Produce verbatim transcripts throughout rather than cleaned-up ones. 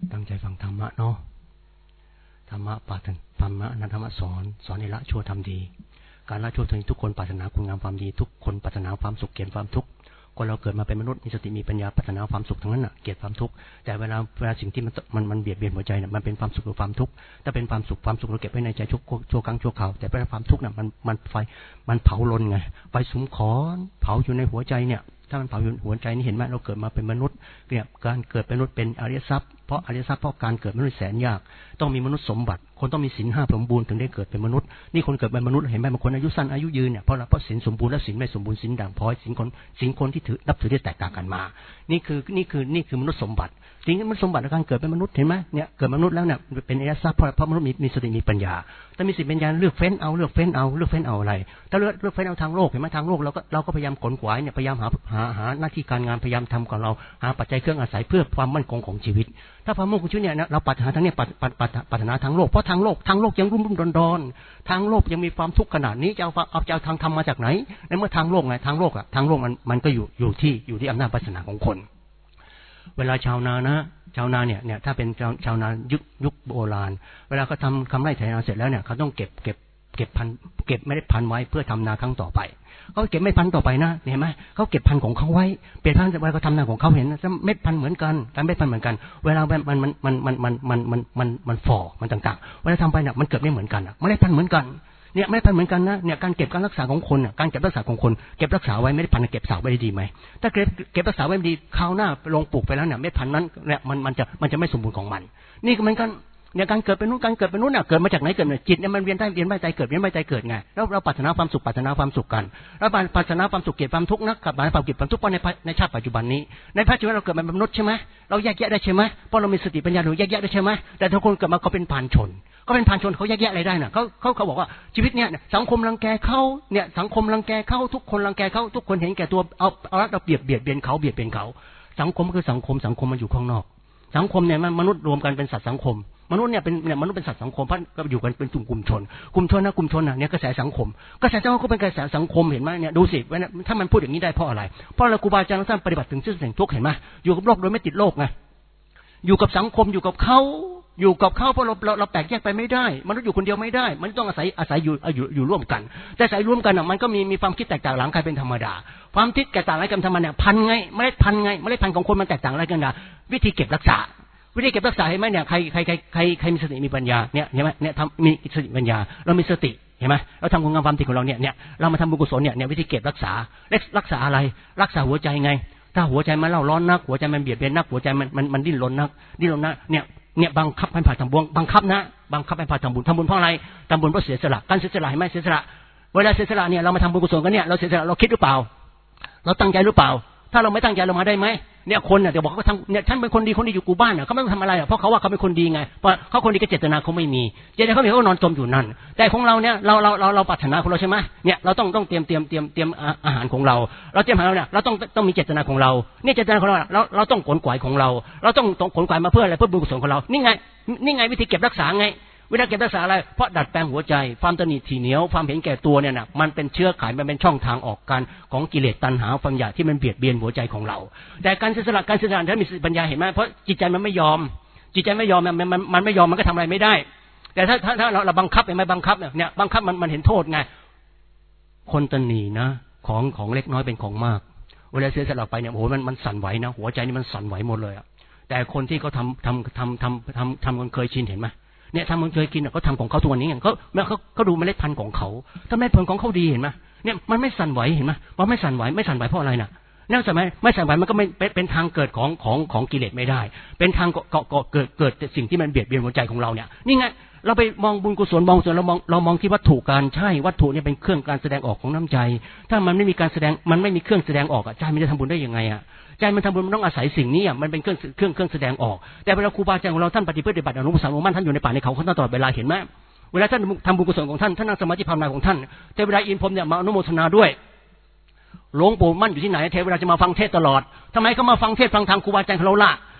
ตั้งใจฟังธรรมะเนาะธรรมะปาฐธรรมะนั้นธรรมะสอนสอนให้ละชั่วทำดีการละชั่วทำดีทุกคนปรารถนาคุณงามความดีทุกคนปรารถนาความสุขเกลียดความทุกข์คนเราเกิดมาเป็นมนุษย์มีสติมีปัญญาปรารถนาความสุขทั้งนั้นน่ะเกลียดความทุกข์แต่เวลาเวลาสิ่งที่มันมันมันเบียดเบียนหัวใจเนี่ยมันเป็นความสุขหรือความทุกข์ถ้าเป็นความสุขความสุขเราเก็บไว้ในใจชั่วชั่วครั้งชั่วคราวแต่เป็นความทุกข์น่ะมันมันไฟมันเผาลนไงไฟสุมขอนเผาอยู่ในหัวใจเนี่ยถ้ามันเผาอยู่หัวใจนี่เห็นไหมเราเกิดมาเป็นมนุษย์เนี่ยการเกิดเป็นมนุษย์เป็นอริยทรัพย์เพราะอริยทรัพย์เพราะการเกิดมนุษย์แสนยากต้องมีมนุษย์สมบัติคนต้องมีศีลห้าสมบูรณ์ถึงได้เกิดเป็นมนุษย์นี่คนเกิดเป็นมนุษย์เห็นไหมบางคนอายุสั้นอายุยืนเนี่ยเพราะเพราะศีลสมบูรณ์และศีลไม่สมบูรณ์ศีลด่างพร้อยศีลคนศีลคนที่ถือนับถือที่แตกต่างกันมานี่คือนี่คือนี่คือมนุษย์สมบัติสิ่งที่มนุษย์สมบัติในการเกิดเป็นมนุษย์เห็นไหมเนี่ยเกิดมนุษย์แล้วเนี่ยเป็นอริยทรัพย์เพราะเพราะมนุษย์มีมีสติมีปัญญาถ้ามีสติปัญญาเลือกเฟ้นเอาเลือกเฟ้นเอาเลือกเฟ้นเอาอะไรถ้าเลือกเลือกเฟ้นเอาทางโลกเห็นไหมทางโลกเราก็เราก็พยายามขนขวายเนี่ยพยายามหาหาหาหน้าที่การงานพยายามทำของเราหาปัจจัยเครื่องอาศัยเพื่อความมั่นคงของชีวิตถ้าความมั่นคงชีวิตเนี่ยเราปรารถนาทางเนี่ยปรารถนาทางโลกเพราะทางโลกทางโลกยังรุ่มรุ่มดอนดอนทางโลกยังมีความทุกข์ขนาดนี้จะเอาเอาจะเอาทางธรรมมาจากไหนในเมื่อทางโลกไงทางโลกอะทางโลกมันมันก็อยู่อยู่ที่อยู่ที่อำนาจวาสนาของคนเวลาชาวนานะชาวนาเนี่ยเนี่ยถ้าเป็นชาวชาวนายุคยุคโบราณเวลาเขาทำทำไร่ไถนาเสร็จแล้วเนี่ยเขาต้องเก็บเก็บเก็บพันเก็บไม่ได้พันไว้เพื่อทำนาครั้งต่อไปเขาเก็บไม่พันต่อไปนะเห็นไหมเขาเก็บพันของเขาไว้เปลี่ยนพันเวลาเขาทำนาของเขาเห็นเม็ดพันเหมือนกันการเม็ดพันเหมือนกันเวลามันมันมันมันมันมันมันมันมันฝ่อมันต่างๆเวลาทำไปเนี่ยมันเกิดไม่เหมือนกันไม่ได้พันเหมือนกันเนี่ยไม่ได้พันเหมือนกันนะเนี่ยการเก็บการรักษาของคนเนี่ยการเก็บรักษาของคนเก็บรักษาไว้ไม่ได้พันเก็บสาวไว้ได้ดีไหมถ้าเก็บเก็บรักษาไว้ดีคราวหน้าลงปลูกไปแล้วเนี่ยเม็ดพันนั้นเนี่ยมันมันจะมันจะไม่สมบูรณ์ของมันนี่ก็เหมือนกันเนี่ยการเกิดเป็นนู้นการเกิดเป็นนู้นเนี่ยเกิดมาจากไหนเกิดเนี่ยจิตเนี่ยมันเวียนได้เวียนไปใจเกิดเวียนไปใจเกิดไงแล้วเราปรารถนาความสุขปรารถนาความสุขกันแล้วปรารถนาความสุขเกลียดความทุกข์นะกับความเกลียดความทุกข์เพราะในในชาติปัจจุบันนี้ในปัจจุบันเราเกิดมาเป็นมนุษย์ใช่ไหมเราแยกแยะได้ใช่ไหมเพราะเรามีสติปัญญาเราแยกแยะได้ใช่ไหมแต่ทุกคนเกิดมาเขาเป็นพานชนก็เป็นพานชนเขาแยกแยะอะไรได้น่ะเขาเขาเขาบอกว่าชีวิตเนี่ยสังคมรังแกเขาเนี่ยสังคมรังแกเขาทุกคนรังแกเขาทุกคนเห็นแก่ตัวเอาเอาเราเบียดเบียดเบียนเขาเบียดเบียนเขาสังคมคือสังคมสังคมมันอยู่ข้างนอกสังคมเนี่ยมันมนุษย์รวมกันเป็นสัตว์สังคมมนุษย์เนี่ยเป็นเนี่ยมนุษย์เป็นสัตว์สังคมเพราะก็อยู่กันเป็นกลุ่มกลุ่มชนกลุ่มชนนะกลุ่มชนน่ะเนี่ยกระแสสังคมกระแสสังคมก็เป็นกระแสสังคมเห็นไหมเนี่ยดูสิถ้ามันพูดอย่างนี้ได้เพราะอะไรเพราะเราครูบาอาจารย์ท่านปฏิบัติถึงซึ่งสิ่งทุกข์เห็นไหมอยู่กับโลกโดยไม่ติดโลกไงอยู่กับสังคมอยู่กับเขาอยู่กับเขาเพราะเราเราเราแตกแยกไปไม่ได้มนุษย์อยู่คนเดียวไม่ได้มันต้องอาศัยอาศัยอยู่อยู่อยู่ร่วมกันแต่อาศัยร่วมกันอ่ะมันก็มีมีความคิดแตกต่างหลังใครเป็นธรรมดาความคิดแตกต่างอะไรกันธรรมดาพันไงเมล็ดพันไงเมล็ดพันของคนมันแตกต่างอะไรกันนะวิธีเก็บรักษาวิธีเก็บรักษาเห็นไหมเนี่ยใครใครใครใครใครมีสติมีปัญญาเนี่ยเห็นไหมเนี่ยทำมีสติปัญญาเรามีสติเห็นไหมเราทำคุณงามความดีของเราเนี่ยเนี่ยเรามาทำบุญกุศลเนี่ยเนี่ยวิธีเก็บรักษารักษาอะไรรักษาหัวใจไงถ้าหัวใจมันเล่าร้อนนักหัวใจมันเบียดเบียนนักหัวใจมันมันมันดิ้นรนนักดิ้นรนนักเนี่ยเนี่ยบังคับให้ผ่านทำบุญบังคับนะบังคับให้ผ่านทำบุญทำบุญเพราะอะไรทำบุญเพราะเสียสละการเสียสละเห็นไหมเสียสละเวลาเสียสละเนี่ยเรามาทำบุญกุศลกันเนี่ยเราเสียสละเราคิดหรือเปล่าเราตั้งใจหรือเปล่าถ้าเราไม่ตั้งใจเรามาได้ไหมเนี่ยคนเนี่ยเดี๋ยวบอกเขาทำเนี่ยฉันเป็นคนดีคนดีอยู่กูบ้านเนี่ยเขาไม่ต้องทำอะไรเพราะเขาว่าเขาเป็นคนดีไงเพราะเขาคนดีก็เจตนาเขาไม่มีเจตนาเขาไม่เขานอนจมอยู่นั่นแต่ของเราเนี่ยเราเราเราเราปรารถนาของเราใช่ไหมเนี่ยเราต้องต้องเตรียมเตรียมเตรียมเตรียมอาหารของเราเราเตรียมอาหารเนี่ยเราต้องต้องมีเจตนาของเราเนี่ยเจตนาของเราเราเราต้องขนขวายของเราเราต้องขนขวายมาเพื่ออะไรเพื่อบุญกุศลของเรานี่ไงนี่ไงวิธีเก็บรักษาไงเวลาเก็บรักษาอะไรเพราะดัดแปลงหัวใจความตนีทีเหนียวความเห็นแก่ตัวเนี่ยนะมันเป็นเชื้อไขมันเป็นช่องทางออกกันของกิเลสตัณหาความอยากที่มันเบียดเบียนหัวใจของเราแต่การเสียสละการเสียสละถ้ามีปัญญาเห็นไหมเพราะจิตใจมันไม่ยอมจิตใจไม่ยอมมันมันมันไม่ยอมมันก็ทำอะไรไม่ได้แต่ถ้าถ้าถ้าเราเราบังคับเห็นไหมบังคับเนี่ยบังคับมันมันเห็นโทษไงคนตนีนะของของเล็กน้อยเป็นของมากเวลาเสียสละไปเนี่ยโอ้โหมันมันสั่นไหวนะหัวใจนี่มันสั่นไหวหมดเลยอะแต่คนที่เขาทำทำทำทำทำทำคนเคยชินเห็นไหมเนี่ยทำมันเคยกินเขาทำของเขาทุกวันนี้อย่างเขาเขาเขาดูเมล็ดพันธุ์ของเขาถ้าเมล็ดพันธุ์ของเขาดีเห็นไหมเนี่ยมันไม่สั่นไหวเห็นไหมว่าไม่สั่นไหวไม่สั่นไหวเพราะอะไรน่ะเนี่ยใช่ไหมไม่สั่นไหวมันก็ไม่เป็นทางเกิดของของของกิเลสไม่ได้เป็นทางเกาะเกาะเกิดเกิดสิ่งที่มันเบียดเบียนหัวใจของเราเนี่ยนี่ไงเราไปมองบุญกุศลมองส่วนเรามองเรามองที่วัตถุการใช่วัตถุเนี่ยเป็นเครื่องการแสดงออกของน้ำใจถ้ามันไม่มีการแสดงมันไม่มีเครื่องแสดงออกใจมันจะทำบุญได้ยังไงอ่ะใจมันทำบุญมันต้องอาศัยสิ่งนี้อ่ะมันเป็นเครื่องเครื่องเครื่องแสดงออกแต่เวลาครูบาอาจารย์ของเราท่านปฏิบัติปฏิบัติอนุปสมบทท่านอยู่ในป่าในเขาท่านตลอดเวลาเห็นไหมเวลาท่านทำบุญกุศลของท่านท่านนั่งสมาธิภาวนาของท่านเทวดาอินพรหมเนี่ยมาอนุโมทนาด้วยหลวงปู่มั่นอยู่ที่ไหนเทวดาจะมาฟังเทศตลอดทำไมเขามาฟังเทศฟังธรรมครูบาอาจารย์ของเราล่ะ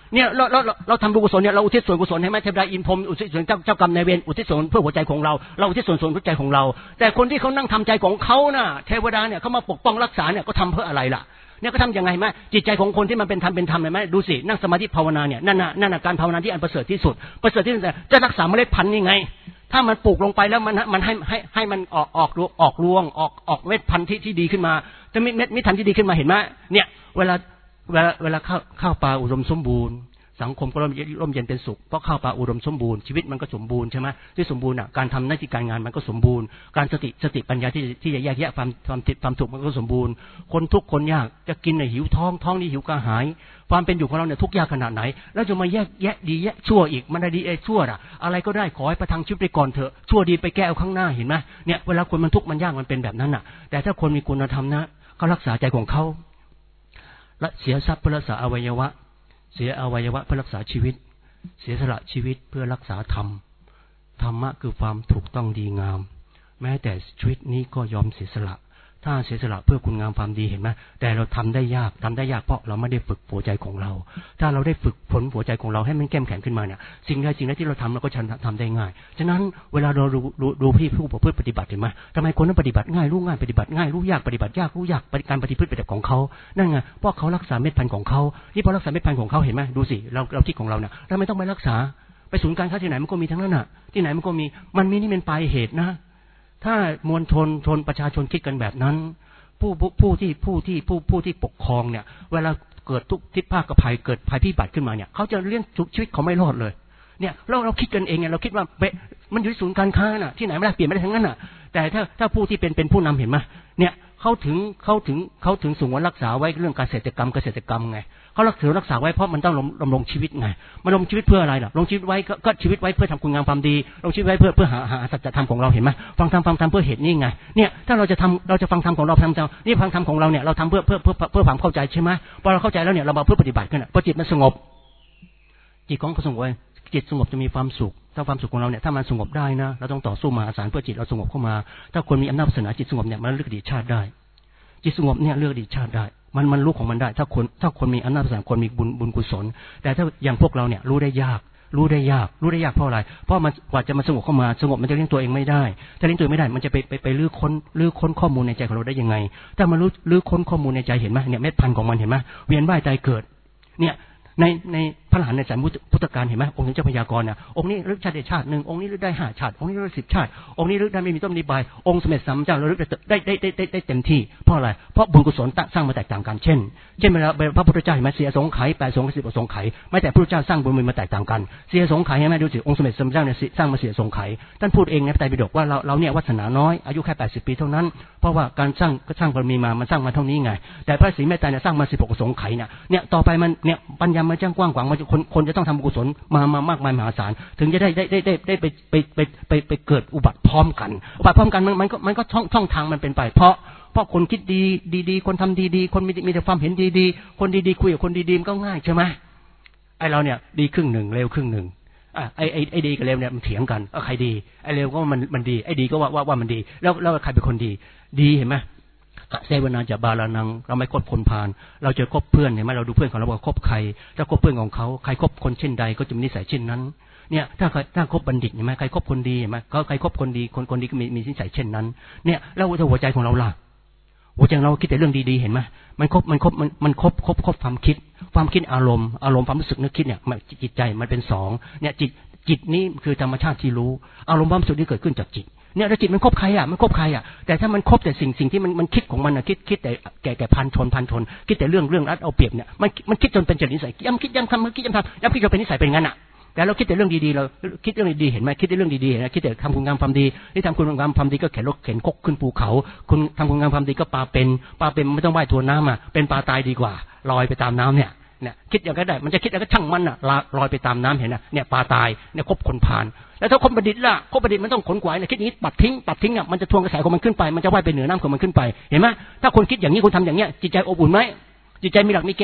เนี่ยเราเราเราทำบุญกุศลเนี่ยเราอุทิศส่วนกุศลให้ไหมเทวดาอินพรหมอุทิศส่วนเจ้าเจ้ากรรมนายเวรอุทิศส่วนเพื่อหัวใจของเราเราอุทิศส่วนส่วนหัวใจของเราแต่คนที่เขานั่งทำใจของเขาน่ะเทวดาเนี่ยเขามาปกป้องรักษาเนี่ยก็ทำเพื่ออะไรล่ะเนี่ยก็ทำยังไงไหมจิตใจของคนที่มันเป็นธรรมเป็นธรรมเห็นไหมดูสินั่งสมาธิภาวนาเนี่ยนั่นน่ะนั่นน่ะการภาวนาที่อันประเสริฐที่สุดประเสริฐที่สุดจะรักษาเมล็ดพันธุ์ยังไงถ้ามันปลูกลงไปแล้วมันมันให้ให้ให้มันออกออกออกรวงออกออกเม็ดพันธุ์ที่ที่ดีขึ้นมาจะมีเม็ดเม็ดพันธุ์ที่ดีขึ้นมาเห็นไหมเนี่ยเวลาเวลาเวลาข้าวข้าวปลาอุดมสมบูรณ์สังคมก็ร่มเย็นเป็นสุขเพราะข้าวปลาอุดมสมบูรณ์ชีวิตมันก็สมบูรณ์ใช่ไหมที่สมบูรณ์อ่ะการทำหน้าที่การงานมันก็สมบูรณ์การสติสติปัญญาที่ที่จะแยกแยะความความผิดความถูกมันก็สมบูรณ์คนทุกคนยากจะกินเนี่ยหิวท้องท้องนี่หิวกระหายความเป็นอยู่ของเราเนี่ยทุกข์ยากขนาดไหนแล้วจะมาแยกแยะดีแยะชั่วอีกมันได้ดีไอ้ชั่วอ่ะอะไรก็ได้ขอให้ประทังชีวิตไปก่อนเถอะชั่วดีไปแก้เอาข้างหน้าเห็นไหมเนี่ยเวลาคนมันทุกข์มันยากมันเป็นแบบนั้นอ่ะแต่ถ้าคนมีคุณธรรมนะเขารักษาใจของเขาและเสียทรัพย์เพื่อรักษาอวัยวะเสียอวัยวะเพื่อรักษาชีวิตเสียสละชีวิตเพื่อรักษาธรรมธรรมะคือความถูกต้องดีงามแม้แต่ชีวิตนี้ก็ยอมเสียสละถ้าเสียสละเพื่อคุณงามความดีเห็นไหมแต่เราทำได้ยากทำได้ยากเพราะเราไม่ได้ฝึกหัวใจของเราถ้าเราได้ฝึกฝนหัวใจของเราให้มันเข้มแข็งขึ้นมาเนี่ยสิ่งใดสิ่งใดที่เราทำเราก็ทำได้ง่ายฉะนั้นเวลาเราดูดูดูพี่ผู้ประพฤติปฏิบัติเห็นไหมทำไมคนนั้นปฏิบัติง่ายรู้ง่ายปฏิบัติง่ายรู้ยากปฏิบัติยากรู้ยากการปฏิพฤติปฏิบัติของเขานั่นไงเพราะเขารักษาเม็ดพันธุ์ของเขาที่พอรักษาเม็ดพันธุ์ของเขาเห็นไหมดูสิเราเราคิดของเราเนี่ยเราไม่ต้องไปรักษาไปศูนย์การค้าที่ไหนมันก็มีทั้งนั้นน่ะที่ไหนมันก็มีมันมีนี่เป็นปลายเหตุนะถ้ามวลชนชนประชาชนคิดกันแบบนั้นผู้ผู้ที่ผู้ที่ผู้ผู้ที่ปกครองเนี่ยเวลาเกิดทุกทิศภาคภัยเกิดภัยพิบัติขึ้นมาเนี่ยเขาจะเลี้ยงชีวิตเขาไม่รอดเลยเนี่ยเราเราคิดกันเองไงเราคิดว่าเป๊ะมันอยู่ที่ศูนย์การค้าน่ะที่ไหนไม่ได้เปลี่ยนไม่ได้ทั้งนั้นน่ะแต่ถ้าถ้าผู้ที่เป็นเป็นผู้นำเห็นไหมเนี่ยเขาถึงเขาถึงเขาถึงสงวนรักษาไว้เรื่องเกษตรกรรมเกษตรกรรมไงเขารักษารักษาไว้เพราะมันต้องดำรงชีวิตไงมันดำรงชีวิตเพื่ออะไรล่ะดำรงชีวิตไว้ก็ชีวิตไว้เพื่อทำคุณงามความดีดำรงชีวิตไว้เพื่อเพื่อหาหาสัจธรรมของเราเห็นไหมฟังธรรมฟังธรรมเพื่อเหตุนี้ไงเนี่ยถ้าเราจะทำเราจะฟังธรรมของเราทำธรรมนี่ฟังธรรมของเราเนี่ยเราทำเพื่อเพื่อเพื่อเพื่อความเข้าใจใช่ไหมพอเราเข้าใจแล้วเนี่ยเรามาเพื่อปฏิบัติกันพอจิตมันสงบจิตของเขาสงบจิตสงบจะมีความสุขถ้าความสุขของเราเนี่ยถ้ามันสงบได้นะเราต้องต่อสู้มหาศาลเพื่อจิตเราสงบเข้ามาถ้าคนมีอำนาจศาสนาจิตสงบเนี่ยมันเลือกอดีตชาติได้จิตสงบเนี่ยเลือกอดีตชาติได้มันมันรู้ของมันได้ถ้าคนถ้าคนมีอำนาจศาสนาคนมีบุญบุญกุศลแต่ถ้าอย่างพวกเราเนี่ยรู้ได้ยากรู้ได้ยากรู้ได้ยากเพราะอะไรเพราะมันกว่าจะมาสงบเข้ามาสงบมันจะเลี้ยงตัวเองไม่ได้ถ้าเลี้ยงตัวไม่ได้มันจะไปไปไปลื้อค้นลื้อค้นข้อมูลในใจของเราได้ยังไงถ้ามันรู้ลื้อค้นข้อมูลในใจเห็นไหมเนี่ยเม็ดพันธุ์ของมันเห็นไหมเวียนว่ายตายเกิดเนี่ยในในพระอรหันต์ในสายพุทธการเห็นไหมองค์นี้เจ้าพยากรณ์เนี่ยองค์นี้ลึกชาติชาติหนึ่งองค์นี้ลึกได้ห้าชาติองค์นี้ลึกสิบชาติองค์นี้ลึกได้ไม่มีต้นมีใบองค์สมเด็จสัมมาสัมพุทธเจ้าลึกได้ได้ได้ได้ได้เต็มที่เพราะอะไรเพราะบุญกุศลสร้างมาแตกต่างกันเช่นเช่นเวลาพระพุทธเจ้าเห็นไหมเสียสงไขยแปดสงไขยสิบสงไขยไม่แต่พระพุทธเจ้าสร้างบุญมาแตกต่างกันเสียสงไขยเห็นไหมดูสิองค์สมเด็จสัมมาสัมพุทธเจ้าเนี่ยสร้างมาเสียสงไขยท่านพูดเองในพระไตรปิฎกว่าเราเราเนี่ยวาสนาน้อยอายุแค่แปดสิบปีเท่านั้นเพราะว่าการสร้างก็สร้างบารมีมามันสร้างมาเท่านี้ไงแต่พระศรีเมตตาเนี่ยสร้างมาสิบหกสงไขยเนี่ยเนี่ยต่อไปมันเนี่ยปัญญามันจะกว้างขวางมันคนคนจะต้องทำกุศลมามามากมายมหาศาลถึงจะได้ได้ได้ได้ได้ไปไปไปไปไปเกิดอุบัติพร้อมกันอุบัติพร้อมกันมันมันก็มันก็ช่องช่องทางมันเป็นไปเพราะเพราะคนคิดดีดีๆคนทำดีๆคนมีมีแต่ความเห็นดีๆคนดีๆคุยกับคนดีๆมันก็ง่ายใช่ไหมไอเราเนี่ยดีครึ่งหนึ่งเลวครึ่งหนึ่งอ่ะไอไอไอดีกับเลวเนี่ยมันเถียงกันเออใครดีไอเลวก็มันมันดีไอดีก็ว่าว่าว่ามันดีแล้วแล้วใครเป็นคนดีดีเห็นไหมเซวนาจะบาลานังเราไม่คบคนพาลเราจะคบเพื่อนเห็นไหมเราดูเพื่อนของเราว่าคบใครถ้าคบเพื่อนของเขาใครคบคนเช่นใดก็จะมีนิสัยเช่นนั้นเนี่ยถ้าถ้าคบบัณฑิตเห็นไหมใครคบคนดีเห็นไหมก็ใครคบคนดีคนคนดีก็มีมีนิสัยเช่นนั้นเนี่ยแล้วหัวใจของเราล่ะหัวใจเราคิดแต่เรื่องดีๆเห็นไหมมันคบมันคบมันมันคบคบคบความคิดความคิดอารมณ์อารมณ์ความรู้สึกนึกคิดเนี่ยจิตใจมันเป็นสองเนี่ยจิตจิตนี้คือธรรมชาติที่รู้อารมณ์ความรู้สึกที่เกิดขึ้นจากจิตเนี่ยแล้วจิตมันคบใครอ่ะมันคบใครอ่ะแต่ถ้ามันคบแต่สิ่งสิ่งที่มันมันคิดของมันอ่ะคิดคิดแต่แก่แก่พันชนพันชนคิดแต่เรื่องเรื่องรัดเอาเปรียบเนี่ยมันมันคิดจนเป็นจริตนิสัยย้ำคิดย้ำทำคิดย้ำทำย้ำคิดจนเป็นนิสัยเป็นงั้นอ่ะแต่เราคิดแต่เรื่องดีๆเราคิดเรื่องดีๆเห็นไหมคิดแต่เรื่องดีๆนะคิดแต่ทำคุณงามความดีที่ทำคุณงามความดีก็เข็นรถเข็นคกขึ้นภูเขาคุณทำคุณงามความดีก็ปลาเป็นปลาเป็นไม่ต้องว่ายทวนน้ำอ่ะเป็นปลาตายดีกว่าลอยไปตามน้ำเนี่ยเนี่ยคิดอย่างนั้นได้มันจะคิดแล้วก็ช่างมันอ่ะลอยไปตามน้ำเห็นนะเนี่ยปลาตายเนี่ยคบคนพาลแล้วถ้าคนบัณฑิตล่ะคนบัณฑิตมันต้องขนขวายเนี่ยคิดนี้ปัดทิ้งปัดทิ้งอ่ะมันจะทวงกระแสของมันขึ้นไปมันจะว่ายไปเหนือน้ำของมันขึ้นไปเห็นไหมถ้าคนคิดอย่างนี้คนทำอย่างเนี้ยจิตใจอบอุ่นไหมจิตใจมีหลักมีเกณฑ์ไหม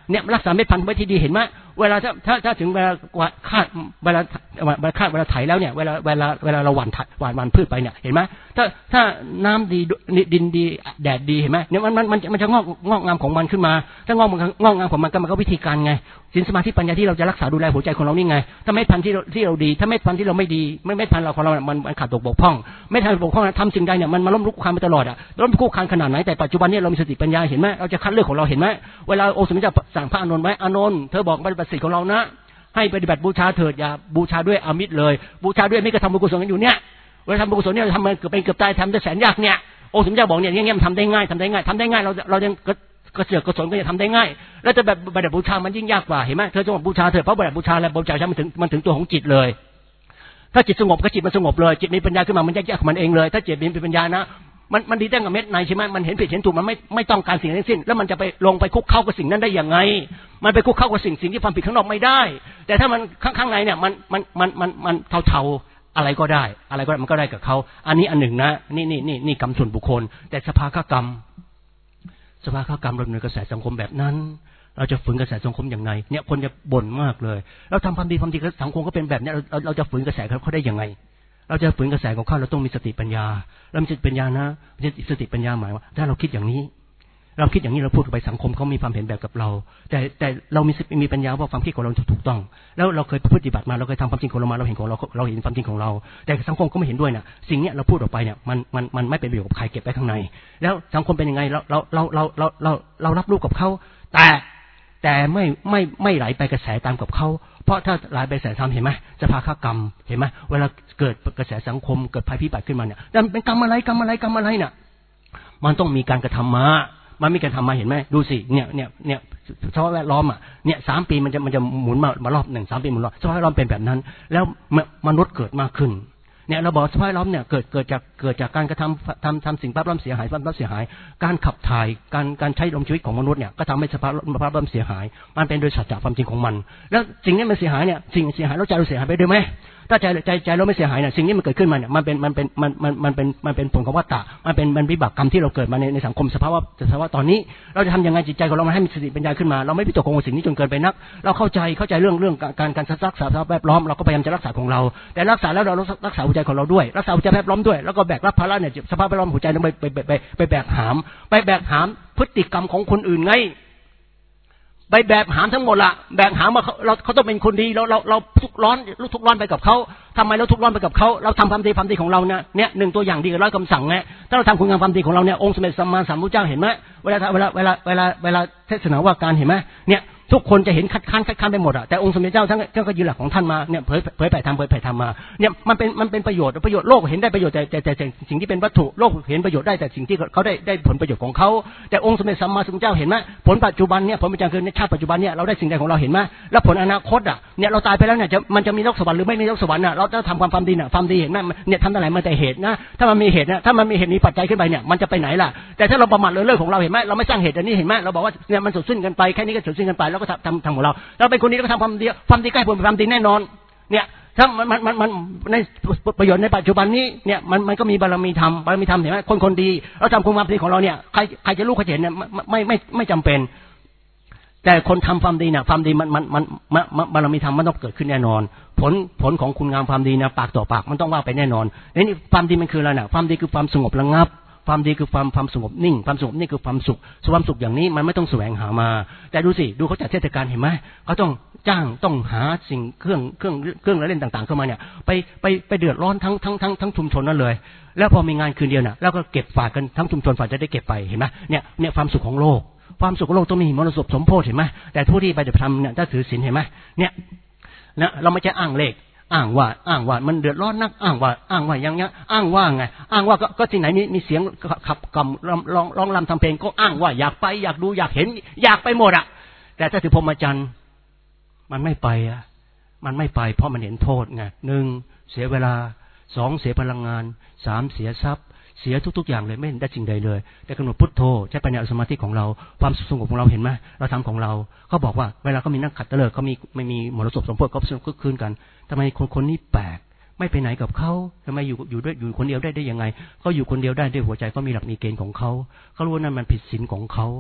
เนี่ยรักษาเม็ดพันธุ์ไว้ที่ดีเห็นไหมเวลาถ้าถ้าถ้าถึงเวลาคาดเวลาเวลาคาดเวลาไถแล้วเนี่ยเวลาเวลาเวลาเราหว่านหว่านหว่านพืชไปเนี่ยเห็นไหมถ้าถ้าน้ำดีดินดีแดดดีเห็นไหมเนี่ยมันมันมันมันจะงอกงอกงามของมันขึ้นมาถ้างอกงอกงามของมันก็มันก็วิธีการไงศีลสมาธิปัญญาที่เราจะรักษาดูแลหัวใจของเรานี่ไงถ้าเม็ดพันธุ์ที่ที่เราดีถ้าเม็ดพันธุ์ที่เราไม่ดีเม็ดพันธุ์เราของเรามันมันขาดตกบกพร่องเม็ดพันธุ์บกพร่องทำสิ่งใดเนี่ยมันมาล้มลุกคลานไปตลอดอ่ะล้มลุกคลานขนาดไหนแต่ปัจจุบันนี้เรามีสติปัญญาเห็นไหมเราจะคัดเลือกของเราเห็นไหมเวลาองค์สมเด็จเจ้าสั่งพระอานนท์ไว้อานนท์เธอบอกปฏิบัติศีลของเรานะให้ปฏิบัติบูชาเถิดอย่าบูชาด้วยอามิตรเลยบูชาด้วยมิตรก็ทำบุญกุศลกันอยู่เนี่ยเวลาทำบุญกุศลเนี่ยทำมันเกือบเป็นเกือบตายทำได้แสนยากเนี่ยองค์สมเด็จเจ้าบอกเนี่ยอย่างเงี้ยมันทำได้ง่ายทำได้ง่ายทำได้ง่ายเราเรายังกระเสือกกระสนก็จะทำได้ง่ายแล้วจะแบบปฏิบัติบูชามันยิ่งยากกว่าเห็นไหมเธอจะบอกบูชาเถิดเพราะปฏิบัติบูชาแล้วบูชาใช่มันถึงมันถึงตัวของจิตเลยถ้าจิตสงบก็จิตมันสงบเลยจิตมีปัญญาขึ้นมามันแยกแยกของมันเองเลยถ้าจิตมีปัญญานะมันมันดีตั้งกับเม็ดในใช่ไหมมันเห็นผิดเห็นถูกมันไม่ไม่ต้องการสิ่งทั้งสิ้นแล้วมันจะไปลงไปคุกเข้ากับสิ่งนั้นได้ยังไงมันไปคุกเข้ากับสิ่งสิ่งที่ความผิดข้างนอกไม่ได้แต่ถ้ามันข้างข้างในเนี่ยมันมันมันมันมันเทาเทาอะไรก็ได้อะไรก็มันก็ได้กับเขาอันนี้อันหนึ่งนะนี่นี่นี่นี่กรรมส่วนบุคคลแต่สภาฆกรรมสภาฆกรรมเราในกระแสสังคมแบบนั้นเราจะฝืนกระแสสังคมอย่างไรเนี่ยคนจะบ่นมากเลยเราทำความดีความดีสังคมก็เป็นแบบนี้เราเราจะฝืนกระแสเขาได้ยังไงเราจะฝืนกระแสของเขาเราต้องมีสติปัญญาเรามีสติปัญญานะสติปัญญาหมายว่าถ้าเราคิดอย่างนี้เราคิดอย่างนี้เราพูดไปสังคมเขามีความเห็นแบบกับเราแต่แต่เรามีมีปัญญาว่าความคิดของเราถูกต้องแล้วเราเคยปฏิบัติมาเราเคยทำความจริงของเรามาเราเห็นของเราเราเห็นความจริงของเราแต่สังคมก็ไม่เห็นด้วยนะสิ่งนี้เราพูดออกไปเนี่ยมันมันมันไม่เป็นประโยชน์กับใครเก็บไว้ข้างในแล้วสังคมเป็นยังไงเราเราเราเราเราเราเรารับรู้กับเขาแต่แต่ไม่ไม่ไม่ไหลไปกระแสตามกับเขาเพราะถ้าไหลไปกระแสตามเห็นไหมสภาฆกรรมเห็นไหมเวลาเกิดกระแสสังคมเกิดภัยพิบัติขึ้นมาเนี่ยแต่เป็นกรรมอะไรกรรมอะไรกรรมอะไรเนี่ยมันต้องมีการกระทำมามันมีการทำมาเห็นไหมดูสิเนี่ยเนี่ยเนี่ยสภาพแวดล้อมอ่ะเนี่ยสามปีมันจะมันจะหมุนมามารอบหนึ่งสามปีหมุนรอบสภาพแวดล้อมเป็นแบบนั้นแล้วมนุษย์เกิดมากขึ้นเนี่ยเราบอกสภาพแวดล้อมเนี่ยเกิดเกิดจากเกิดจากการกระทำทำทำสิ่งแวดล้อมเสียหายแวดล้อมเสียหายการขับถ่ายการการใช้ลมชีวิตของมนุษย์เนี่ยก็ทำให้สภาพสภาพแวดล้อมเสียหายมันเป็นโดยสัจจะความจริงของมันแล้วสิ่งนี้มันเสียหายเนี่ยสิ่งเสียหายแล้วใจเราเสียหายไปด้วยไหมถ้าใจใจใจเราไม่เสียหายเนี่ยสิ่งนี้มันเกิดขึ้นมาเนี่ยมันเป็นมันเป็นมันมันมันเป็นมันเป็นผลของวัฏฏะมันเป็นมันวิบากกรรมที่เราเกิดมาในในสังคมสภาวะสภาวะตอนนี้เราจะทำยังไงจิตใจของเรามันให้มีสติปัญญาขึ้นมาเราไม่วิตกกังวลสิ่งนี้จนเกินไปนักเราเข้าใจเข้าใจเรื่องเรื่องการการรักษาสภาพแวดล้อมเราก็พยายามจะรักษาของเราแต่รักษาแล้วเรารักษาหัวใจของเราด้วยรักษาหัวใจแวดล้อมด้วยแล้วก็แบกรับภาระเนี่ยสภาพแวดล้อมหัวใจเราไปไปไปไปแบกหามไปแบกหามพฤติกรรมของคนอื่นไงไปแบกหามทั้งหมดละแบกหามมาเราเขาต้องเป็นคนดีเราเราเราทุกร้อนลุกทุกร้อนไปกับเขาทำไมเราทุกร้อนไปกับเขาเราทำความดีความดีของเราเนี่ยเนี่ยหนึ่งตัวอย่างดีกับร้อยคำสั่งไงถ้าเราทำคุณงามความดีของเราเนี่ยองค์สมเด็จสัมมาสัมพุทธเจ้าเห็นไหมเวลาเวลาเวลาเวลาเวลาเทศนาว่าการเห็นไหมเนี่ยทุกคนจะเห็นคัดค้านคัดค้านไปหมดอะแต่องค์สมเด็จเจ้าท่านท่านก็ยืนหลักของท่านมาเนี่ยเผยเผยแผ่ธรรมเผยแผ่ธรรมมาเนี่ยมันเป็นมันเป็นประโยชน์ประโยชน์โลกเห็นได้ประโยชน์แต่แต่แต่สิ่งที่เป็นวัตถุโลกเห็นประโยชน์ได้แต่สิ่งที่เขาได้ได้ผลประโยชน์ของเขาแต่องค์สมเด็จสัมมาสัมพุทธเจ้าเห็นไหมผลปัจจุบันเนี่ยผลประจักษ์คือในชาติปัจจุบันเนี่ยเราได้สิ่งใดของเราเห็นไหมแล้วผลอนาคตอะเนี่ยเราตายไปแล้วเนี่ยจะมันจะมีโลกสวรรค์หรือไม่มีโลกสวรรค์อะเราจะทำความความดีน่ะความดีเห็นไหมเนี่ยทำอะไรมาแต่เหตุนะถ้ามันมีเหตุนะถ้ามันมีเหตุมีปัจจัยขึ้นไปเนี่ยมันจะไปไหนล่ะแต่ถ้าเราประมาทเลินเล่อของเราเห็นไหมเราไม่สร้างเหตุอันนี้เห็นไหมเราบอกว่าเนี่ยมันสุดสิ้นกันไปแค่นี้ก็สุดสิ้นกันไปแล้วก็ทำทำของเราเราเป็นคนนี้ก็ทำความดีความดีใกล้ผลความดีแน่นอนเนี่ยถ้ามันมันมันมันในประโยชน์ในปัจจุบันนี้เนี่ยมันมันก็มีบารมีธรรมบารมีธรรมเห็นไหมคนคนดีเราทำความดีของเราเนี่ยใครใครจะรู้ใครจะเห็นเนี่ยไม่ไม่ไม่จำเป็นแต่คนทำความดีเนี่ยความดีมันมันมันบารมีธรรมมันต้องเกิดขึ้นแน่นอนผลผลของคุณงามความดีนะปากต่อปากมันต้องว่าไปแน่นอนนี่ความดีมันคืออะไรน่ะความดีคือความสงบระงับความดีคือความความสงบนิ่งความสงบนี่คือความสุขความสุขอย่างนี้มันไม่ต้องแสวงหามาแต่ดูสิดูเขาจัดเทศกาลเห็นไหมเขาต้องจ้างต้องหาสิ่งเครื่องเครื่องเครื่องเล่นต่างๆเข้ามาเนี่ยไปไปไปเดือดร้อนทั้งทั้งทั้งทั้งชุมชนนั่นเลยแล้วพอมีงานคืนเดียวน่ะแล้วก็เก็บฝากกันทั้งชุมชนฝากจะได้เก็บไปเห็นไหมเนี่ยเนี่ยความสุขของโลกความสุขของโลกต้องมีมรสพสมโพธิเห็นไหมแต่ผู้ที่ไปจะทำเนี่ยถ้าถือศีลเห็นไหมเนี่ยนะเราไม่ใช่อ้างเลขอ้างว่าอ้างว่ามันเดือดร้อนนักอ้างว่าอ้างว่าอย่างเงี้ยอ้างว่าไงอ้างว่าก็ที่ไหนมีมีเสียงขับกำร้องร้องร้องรำทำเพลงก็อ้างว่าอยากไปอยากดูอยากเห็นอยากไปหมดอ่ะแต่ถ้าถือพรหมจรรย์มันไม่ไปอ่ะมันไม่ไปเพราะมันเห็นโทษไงหนึ่งเสียเวลาสองเสียพลังงานสามเสียทรัพย์เสียทุกๆอย่างเลยไม่ได้สิ่งใดเลยแต่กำหนดพุทโธใช้ปัญญาสมาธิของเราความสงบของเราเห็นไหมเราทำของเราเขาบอกว่าเวลาเขามีนักขัดตะเลิกเขามีไม่มีมรสพสมโพธิเขาคึกคืนกันทำไมคนคนนี้แปลกไม่ไปไหนกับเขาทำไมอยู่อยู่ด้วยอยู่คนเดียวได้ได้ยังไงเขาอยู่คนเดียวได้ด้วยหัวใจเขามีหลักมีเกณฑ์ของเขาเขารู้ว่านั่นมันผิดศีลของเขา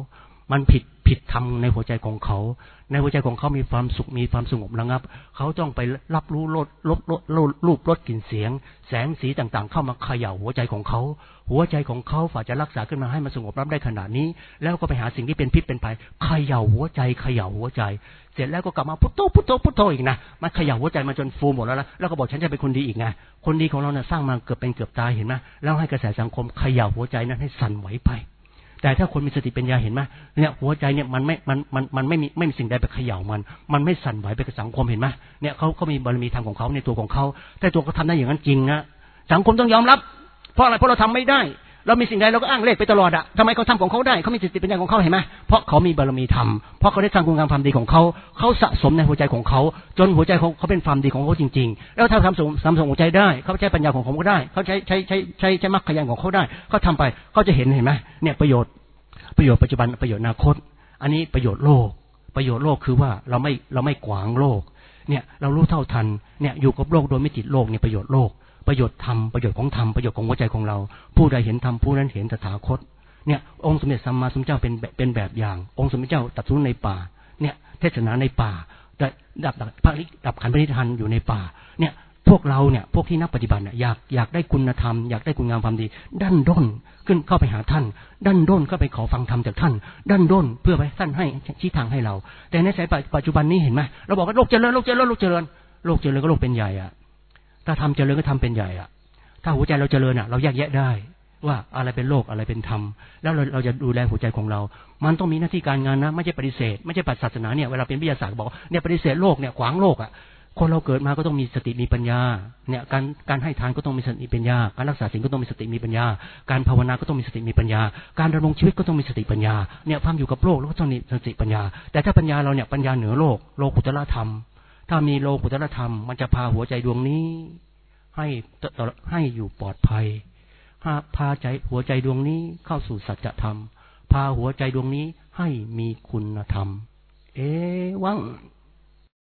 มันผิดผิดธรรมในหัวใจของเขาในหัวใจของเขามีความสุขมีความสงบระงับเขาต้องไปรับรู้รสรสรูปรสกลิ่นเสียงแสงสีต่างๆเข้ามาเขย่าหัวใจของเขาหัวใจของเขาฝ่าจะรักษาขึ้นมาให้มันสงบรับได้ขนาดนี้แล้วก็ไปหาสิ่งที่เป็นพิษเป็นภัยเขย่าหัวใจเขย่าหัวใจเสร็จแล้วก็กลับมาพุทโธพุทโธพุทโธอีกนะมันเขย่าหัวใจมาจนฟูหมดแล้วแล้วก็บอกฉันจะเป็นคนดีอีกไงคนดีของเราเนี่ยสร้างมาเกือบเป็นเกือบตายเห็นไหมแล้วให้กระแสสังคมเขย่าหัวใจนั้นให้สั่นไหวไปแต่ถ้าคนมีสติปัญญาเห็นไหมเนี่ยหัวใจเนี่ยมันไม่มันมันมันไม่มีไม่มีสิ่งใดไปเขย่ามันมันไม่สั่นไหวไปกับสังคมเห็นไหมเนี่ยเขาเขามีบารมีธรรมของเขาในตัวของเขาแต่ตัวเขาทำได้อย่างนั้นจริงนะสังคมต้องยอมรับเพราะอะไรเพราะเราทำไม่ได้เรามีสิ่งใดเราก็อ้างเลขไปตลอดอะทำไมเขาทำของเขาได้เขามีสติปัญญาของเขาเห็นไหมเพราะเขามีบารมีธรรมเพราะเขาได้สร้างคุณงามความดีของเขาเขาสะสมในหัวใจของเขาจนหัวใจของเขาเป็นความดีของเขาจริงๆแล้วถ้าทำสมสมสมหัวใจได้เขาใช้ปัญญาของเขาก็ได้เขาใช้ใช้ใช้ใช้ใช้มรรคญาณของเขาได้เขาทำไปเขาจะเห็นเห็นไหมเนี่ยประโยชน์ประโยชน์ปัจจุบันประโยชน์อนาคตอันนี้ประโยชน์โลกประโยชน์โลกคือว่าเราไม่เราไม่ขวางโลกเนี่ยเรารู้เท่าทันเนี่ยอยู่กับโลกโดยไม่ติดโลกเนี่ยประโยชน์โลกประโยชน์ธรรมประโยชน์ของธรรมประโยชน์ของหัวใจของเราผู้ใดเห็นธรรมผู้นั้นเห็นตถาคตเนี่ยองค์สมเด็จสัมมาสัมพุทธเจ้าเป็นเป็นแบบอย่างองค์สมเด็จเจ้าตรัสรู้ในป่าเนี่ยเทศนาในป่าดับดับพระดับขันธ์ปรินิพพานอยู่ในป่าเนี่ยพวกเราเนี่ยพวกที่นักปฏิบัติเนี่ยอยากอยากได้คุณธรรมอยากได้คุณงามความดีดันด้นขึ้นเข้าไปหาท่านดันด้นก็ไปขอฟังธรรมจากท่านดันด้นเพื่อไปท่านให้ชี้ทางให้เราแต่ในสายปัจจุบันนี้เห็นไหมเราบอกว่าโลกเจริญโลกเจริญโลกเจริญโลกเจริญก็โลกเป็นใหญ่อะถ้าทำเจริญก็ทำเป็นใหญ่อะถ้าหัวใจเราเจริญอะเราแยกแยะได้ว่าอะไรเป็นโลกอะไรเป็นธรรมแล้วเราเราจะดูแลหัวใจของเรามันต้องมีหน้าที่การงานนะไม่ใช่ปฏิเสธไม่ใช่ปัดศาสนาเนี่ยเวลาเป็นวิทยาศาสตร์บอกเนี่ยปฏิเสธโลกเนี่ยขวางโลกอะคนเราเกิดมาก็ต้องมีสติมีปัญญาเนี่ยการการให้ทานก็ต้องมีสติปัญญาการรักษาศีลก็ต้องมีสติมีปัญญาการภาวนาก็ต้องมีสติมีปัญญาการดำรงชีวิตก็ต้องมีสติปัญญาเนี่ยความอยู่กับโลกแล้วก็ต้องมีสติปัญญาแต่ถ้าปัญญาเราเนี่ยปัญญาเหนือโลกโลกุตตรธรรมถ้ามีโลกุตตรธรรมมันจะพาหัวใจดวงนี้ให้ให้อยู่ปลอดภัยพาใจหัวใจดวงนี้เข้าสู่สัจธรรมพาหัวใจดวงนี้ให้มีคุณธรรมเอวัง